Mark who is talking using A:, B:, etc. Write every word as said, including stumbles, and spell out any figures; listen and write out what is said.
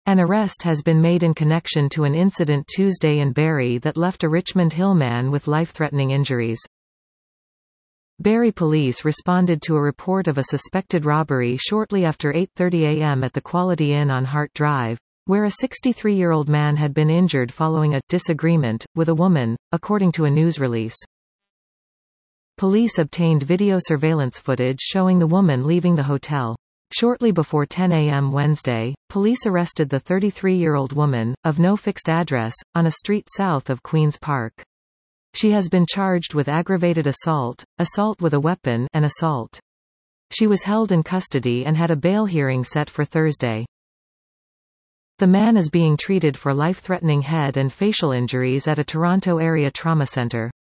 A: An arrest has been made in connection to an incident Tuesday in Barrie that left a Richmond Hill man with life-threatening injuries. Barrie police responded to a report of a suspected robbery shortly after eight thirty a m at the Quality Inn on Hart Drive, where a sixty-three-year-old man had been injured following a disagreement with a woman, according to a news release. Police obtained video surveillance footage showing the woman leaving the hotel. Shortly before ten a m Wednesday, police arrested the thirty-three-year-old woman, of no fixed address, on a street south of Queen's Park. She has been charged with aggravated assault, assault with a weapon, and assault. She was held in custody and had a bail hearing set for Thursday. The man is being treated for life-threatening head and facial injuries at a Toronto area trauma centre.